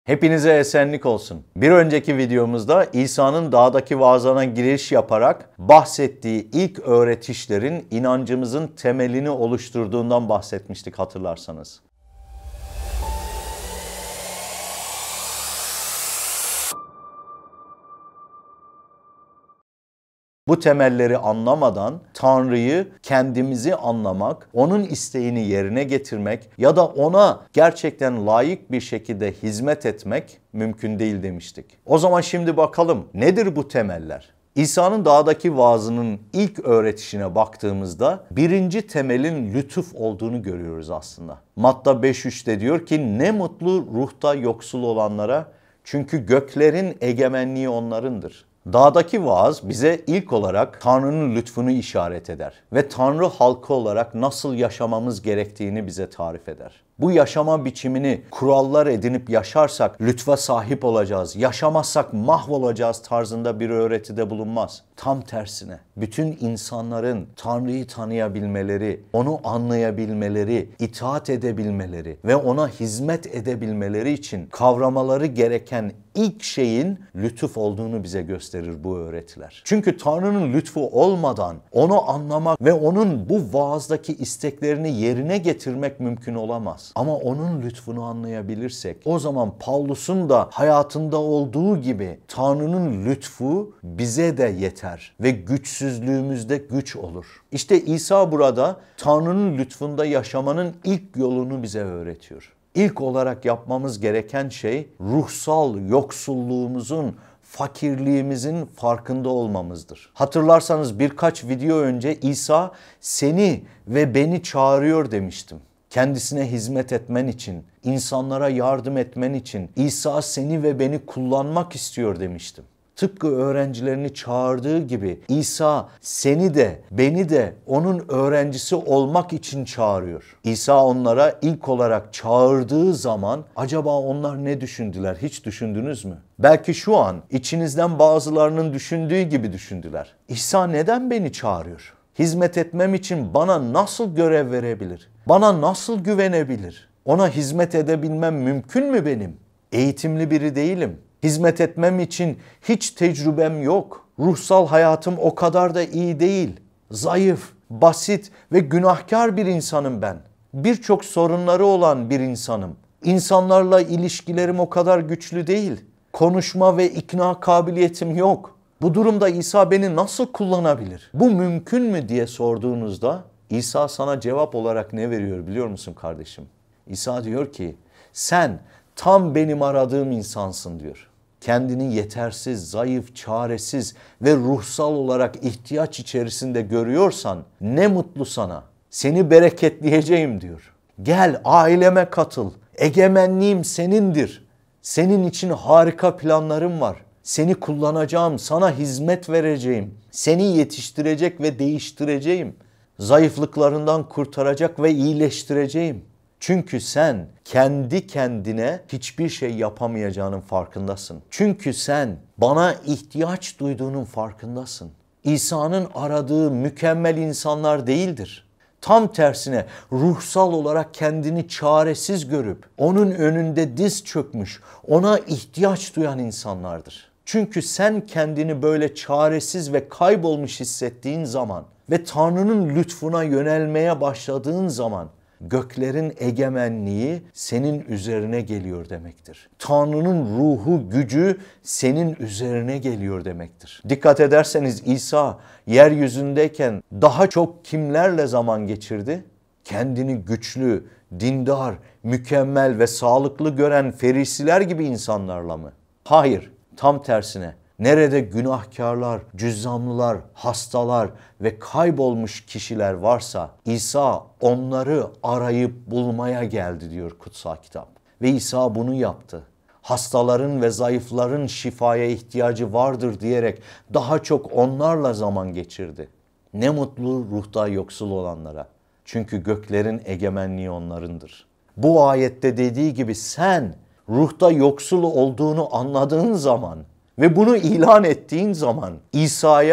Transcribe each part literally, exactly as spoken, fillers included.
Hepinize esenlik olsun. Bir önceki videomuzda İsa'nın dağdaki vaazına giriş yaparak bahsettiği ilk öğretişlerin inancımızın temelini oluşturduğundan bahsetmiştik hatırlarsanız. Bu temelleri anlamadan Tanrı'yı kendimizi anlamak, onun isteğini yerine getirmek ya da ona gerçekten layık bir şekilde hizmet etmek mümkün değil demiştik. O zaman şimdi bakalım nedir bu temeller? İsa'nın dağdaki vaazının ilk öğretişine baktığımızda birinci temelin lütuf olduğunu görüyoruz aslında. Matta beş üçte diyor ki ne mutlu ruhta yoksul olanlara çünkü göklerin egemenliği onlarındır. Dağdaki vaaz bize ilk olarak Tanrı'nın lütfunu işaret eder ve Tanrı halkı olarak nasıl yaşamamız gerektiğini bize tarif eder. Bu yaşama biçimini kurallar edinip yaşarsak lütfa sahip olacağız, yaşamazsak mahvolacağız tarzında bir öğretide bulunmaz. Tam tersine bütün insanların Tanrı'yı tanıyabilmeleri, onu anlayabilmeleri, itaat edebilmeleri ve ona hizmet edebilmeleri için kavramaları gereken ilk şeyin lütuf olduğunu bize gösterir bu öğretiler. Çünkü Tanrı'nın lütfu olmadan onu anlamak ve onun bu vaazdaki isteklerini yerine getirmek mümkün olamaz. Ama onun lütfunu anlayabilirsek o zaman Pavlus'un da hayatında olduğu gibi Tanrı'nın lütfu bize de yeter ve güçsüzlüğümüzde güç olur. İşte İsa burada Tanrı'nın lütfunda yaşamanın ilk yolunu bize öğretiyor. İlk olarak yapmamız gereken şey ruhsal yoksulluğumuzun, fakirliğimizin farkında olmamızdır. Hatırlarsanız birkaç video önce İsa seni ve beni çağırıyor demiştim. Kendisine hizmet etmen için, insanlara yardım etmen için İsa seni ve beni kullanmak istiyor demiştim. Tıpkı öğrencilerini çağırdığı gibi İsa seni de beni de onun öğrencisi olmak için çağırıyor. İsa onlara ilk olarak çağırdığı zaman acaba onlar ne düşündüler hiç düşündünüz mü? Belki şu an içinizden bazılarının düşündüğü gibi düşündüler. İsa neden beni çağırıyor? Hizmet etmem için bana nasıl görev verebilir? Bana nasıl güvenebilir? Ona hizmet edebilmem mümkün mü benim? Eğitimli biri değilim. Hizmet etmem için hiç tecrübem yok. Ruhsal hayatım o kadar da iyi değil. Zayıf, basit ve günahkar bir insanım ben. Birçok sorunları olan bir insanım. İnsanlarla ilişkilerim o kadar güçlü değil. Konuşma ve ikna kabiliyetim yok. Bu durumda İsa beni nasıl kullanabilir? Bu mümkün mü diye sorduğunuzda İsa sana cevap olarak ne veriyor biliyor musun kardeşim? İsa diyor ki sen tam benim aradığım insansın diyor. Kendini yetersiz, zayıf, çaresiz ve ruhsal olarak ihtiyaç içerisinde görüyorsan ne mutlu sana. Seni bereketleyeceğim diyor. Gel aileme katıl. Egemenliğim senindir. Senin için harika planlarım var. Seni kullanacağım, sana hizmet vereceğim. Seni yetiştirecek ve değiştireceğim. Zayıflıklarından kurtaracak ve iyileştireceğim. Çünkü sen kendi kendine hiçbir şey yapamayacağının farkındasın. Çünkü sen bana ihtiyaç duyduğunun farkındasın. İsa'nın aradığı mükemmel insanlar değildir. Tam tersine ruhsal olarak kendini çaresiz görüp onun önünde diz çökmüş, ona ihtiyaç duyan insanlardır. Çünkü sen kendini böyle çaresiz ve kaybolmuş hissettiğin zaman ve Tanrı'nın lütfuna yönelmeye başladığın zaman göklerin egemenliği senin üzerine geliyor demektir. Tanrı'nın ruhu, gücü senin üzerine geliyor demektir. Dikkat ederseniz İsa yeryüzündeyken daha çok kimlerle zaman geçirdi? Kendini güçlü, dindar, mükemmel ve sağlıklı gören ferisiler gibi insanlarla mı? Hayır, tam tersine. Nerede günahkarlar, cüzzamlılar, hastalar ve kaybolmuş kişiler varsa İsa onları arayıp bulmaya geldi diyor kutsal kitap. Ve İsa bunu yaptı. Hastaların ve zayıfların şifaya ihtiyacı vardır diyerek daha çok onlarla zaman geçirdi. Ne mutlu ruhta yoksul olanlara. Çünkü göklerin egemenliği onlarındır. Bu ayette dediği gibi sen ruhta yoksul olduğunu anladığın zaman ve bunu ilan ettiğin zaman İsa'ya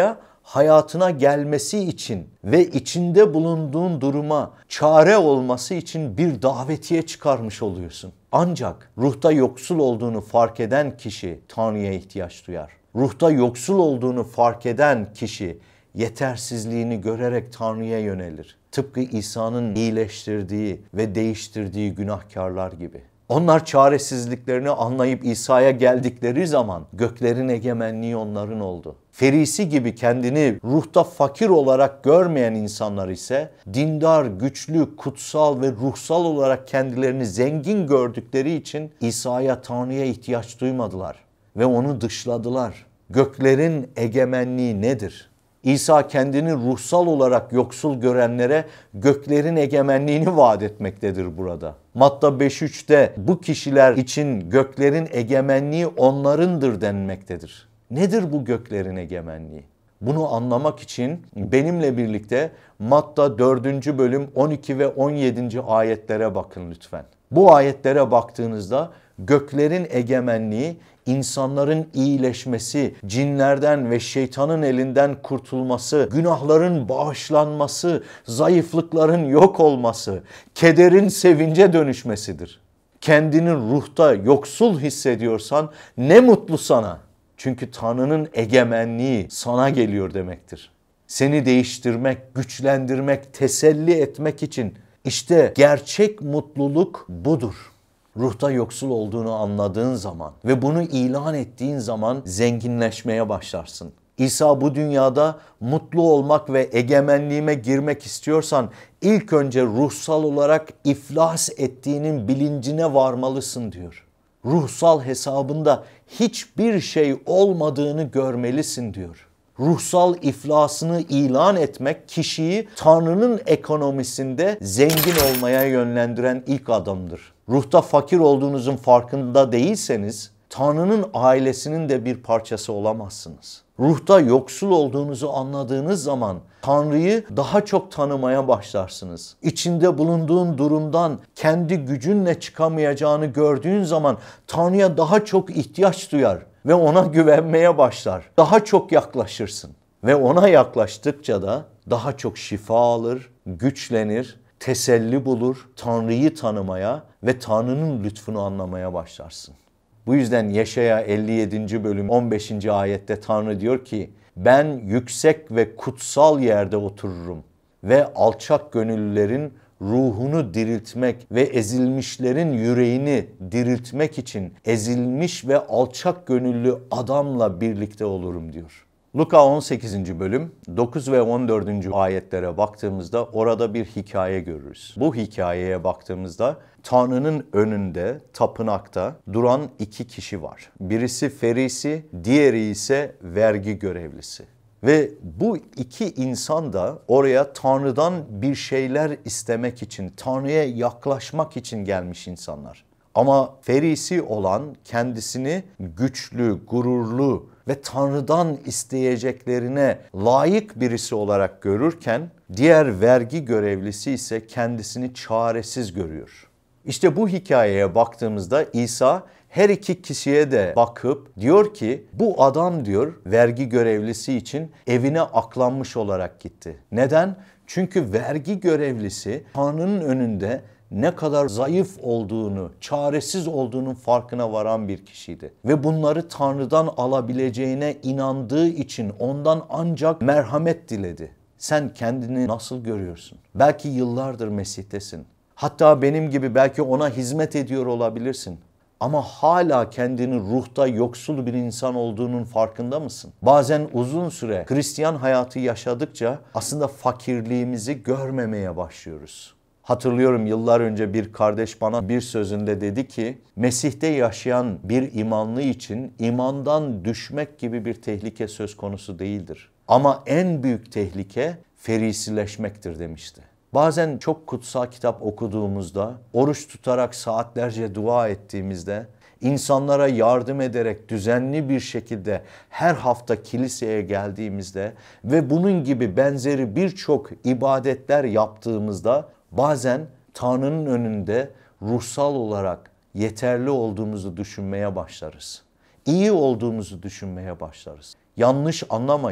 hayatına gelmesi için ve içinde bulunduğun duruma çare olması için bir davetiye çıkarmış oluyorsun. Ancak ruhta yoksul olduğunu fark eden kişi Tanrı'ya ihtiyaç duyar. Ruhta yoksul olduğunu fark eden kişi yetersizliğini görerek Tanrı'ya yönelir. Tıpkı İsa'nın iyileştirdiği ve değiştirdiği günahkarlar gibi. Onlar çaresizliklerini anlayıp İsa'ya geldikleri zaman göklerin egemenliği onların oldu. Ferisi gibi kendini ruhta fakir olarak görmeyen insanlar ise dindar, güçlü, kutsal ve ruhsal olarak kendilerini zengin gördükleri için İsa'ya, Tanrı'ya ihtiyaç duymadılar ve onu dışladılar. Göklerin egemenliği nedir? İsa kendini ruhsal olarak yoksul görenlere göklerin egemenliğini vaat etmektedir burada. Matta beş üçte bu kişiler için göklerin egemenliği onlarındır denmektedir. Nedir bu göklerin egemenliği? Bunu anlamak için benimle birlikte Matta dördüncü bölüm on iki ve on yedinci ayetlere bakın lütfen. Bu ayetlere baktığınızda göklerin egemenliği, insanların iyileşmesi, cinlerden ve şeytanın elinden kurtulması, günahların bağışlanması, zayıflıkların yok olması, kederin sevince dönüşmesidir. Kendini ruhta yoksul hissediyorsan ne mutlu sana. Çünkü Tanrı'nın egemenliği sana geliyor demektir. Seni değiştirmek, güçlendirmek, teselli etmek için işte gerçek mutluluk budur. Ruhta yoksul olduğunu anladığın zaman ve bunu ilan ettiğin zaman zenginleşmeye başlarsın. İsa bu dünyada mutlu olmak ve egemenliğime girmek istiyorsan ilk önce ruhsal olarak iflas ettiğinin bilincine varmalısın diyor. Ruhsal hesabında hiçbir şey olmadığını görmelisin diyor. Ruhsal iflasını ilan etmek kişiyi Tanrı'nın ekonomisinde zengin olmaya yönlendiren ilk adımdır. Ruhta fakir olduğunuzun farkında değilseniz Tanrı'nın ailesinin de bir parçası olamazsınız. Ruhta yoksul olduğunuzu anladığınız zaman Tanrı'yı daha çok tanımaya başlarsınız. İçinde bulunduğun durumdan kendi gücünle çıkamayacağını gördüğün zaman Tanrı'ya daha çok ihtiyaç duyar ve ona güvenmeye başlar. Daha çok yaklaşırsın ve ona yaklaştıkça da daha çok şifa alır, güçlenir, teselli bulur, Tanrı'yı tanımaya ve Tanrı'nın lütfunu anlamaya başlarsın. Bu yüzden Yeşaya elli yedinci bölüm on beşinci ayette Tanrı diyor ki, ben yüksek ve kutsal yerde otururum ve alçak gönüllülerin ruhunu diriltmek ve ezilmişlerin yüreğini diriltmek için ezilmiş ve alçak gönüllü adamla birlikte olurum diyor. Luka on sekizinci bölüm dokuz ve on dördüncü ayetlere baktığımızda orada bir hikaye görürüz. Bu hikayeye baktığımızda Tanrı'nın önünde, tapınakta duran iki kişi var. Birisi ferisi, diğeri ise vergi görevlisi. Ve bu iki insan da oraya Tanrı'dan bir şeyler istemek için, Tanrı'ya yaklaşmak için gelmiş insanlar. Ama ferisi olan kendisini güçlü, gururlu ve Tanrı'dan isteyeceklerine layık birisi olarak görürken diğer vergi görevlisi ise kendisini çaresiz görüyor. İşte bu hikayeye baktığımızda İsa her iki kişiye de bakıp diyor ki bu adam diyor vergi görevlisi için evine aklanmış olarak gitti. Neden? Çünkü vergi görevlisi Tanrı'nın önünde ne kadar zayıf olduğunu, çaresiz olduğunun farkına varan bir kişiydi. Ve bunları Tanrı'dan alabileceğine inandığı için ondan ancak merhamet diledi. Sen kendini nasıl görüyorsun? Belki yıllardır Mesih'tesin. Hatta benim gibi belki ona hizmet ediyor olabilirsin. Ama hala kendini ruhta yoksul bir insan olduğunun farkında mısın? Bazen uzun süre Hristiyan hayatı yaşadıkça aslında fakirliğimizi görmemeye başlıyoruz. Hatırlıyorum yıllar önce bir kardeş bana bir sözünde dedi ki Mesih'te yaşayan bir imanlı için imandan düşmek gibi bir tehlike söz konusu değildir. Ama en büyük tehlike ferisileşmektir demişti. Bazen çok kutsal kitap okuduğumuzda, oruç tutarak saatlerce dua ettiğimizde, insanlara yardım ederek düzenli bir şekilde her hafta kiliseye geldiğimizde ve bunun gibi benzeri birçok ibadetler yaptığımızda bazen Tanrı'nın önünde ruhsal olarak yeterli olduğumuzu düşünmeye başlarız. İyi olduğumuzu düşünmeye başlarız. Yanlış anlamayın.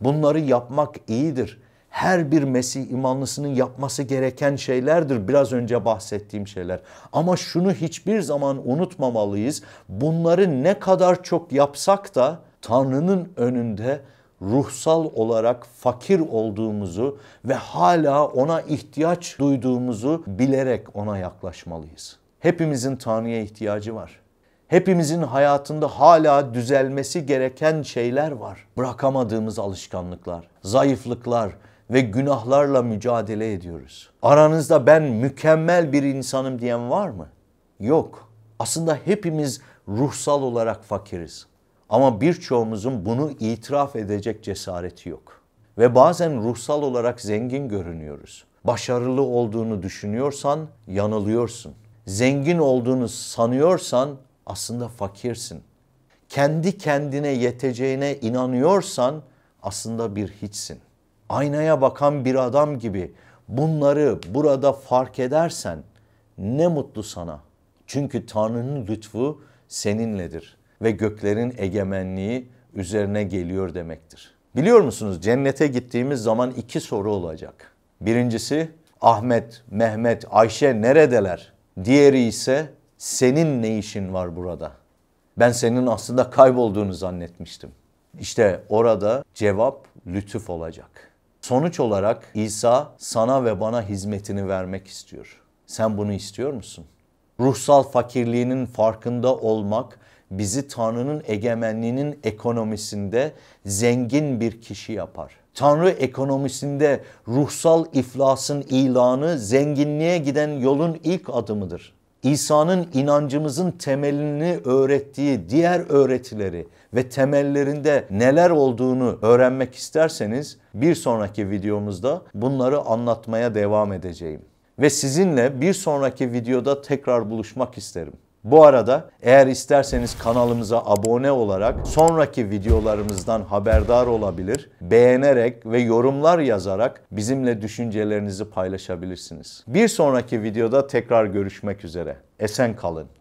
Bunları yapmak iyidir. Her bir Mesih imanlısının yapması gereken şeylerdir biraz önce bahsettiğim şeyler. Ama şunu hiçbir zaman unutmamalıyız. Bunları ne kadar çok yapsak da Tanrı'nın önünde ruhsal olarak fakir olduğumuzu ve hala ona ihtiyaç duyduğumuzu bilerek ona yaklaşmalıyız. Hepimizin Tanrı'ya ihtiyacı var. Hepimizin hayatında hala düzelmesi gereken şeyler var. Bırakamadığımız alışkanlıklar, zayıflıklar ve günahlarla mücadele ediyoruz. Aranızda ben mükemmel bir insanım diyen var mı? Yok. Aslında hepimiz ruhsal olarak fakiriz. Ama birçoğumuzun bunu itiraf edecek cesareti yok. Ve bazen ruhsal olarak zengin görünüyoruz. Başarılı olduğunu düşünüyorsan yanılıyorsun. Zengin olduğunu sanıyorsan aslında fakirsin. Kendi kendine yeteceğine inanıyorsan aslında bir hiçsin. Aynaya bakan bir adam gibi bunları burada fark edersen ne mutlu sana. Çünkü Tanrı'nın lütfu seninledir ve göklerin egemenliği üzerine geliyor demektir. Biliyor musunuz, cennete gittiğimiz zaman iki soru olacak. Birincisi, Ahmet, Mehmet, Ayşe neredeler? Diğeri ise senin ne işin var burada? Ben senin aslında kaybolduğunu zannetmiştim. İşte orada cevap lütuf olacak. Sonuç olarak İsa sana ve bana hizmetini vermek istiyor. Sen bunu istiyor musun? Ruhsal fakirliğinin farkında olmak bizi Tanrı'nın egemenliğinin ekonomisinde zengin bir kişi yapar. Tanrı ekonomisinde ruhsal iflasın ilanı zenginliğe giden yolun ilk adımıdır. İsa'nın inancımızın temelini öğrettiği diğer öğretileri ve temellerinde neler olduğunu öğrenmek isterseniz bir sonraki videomuzda bunları anlatmaya devam edeceğim. Ve sizinle bir sonraki videoda tekrar buluşmak isterim. Bu arada eğer isterseniz kanalımıza abone olarak sonraki videolarımızdan haberdar olabilir, beğenerek ve yorumlar yazarak bizimle düşüncelerinizi paylaşabilirsiniz. Bir sonraki videoda tekrar görüşmek üzere. Esen kalın.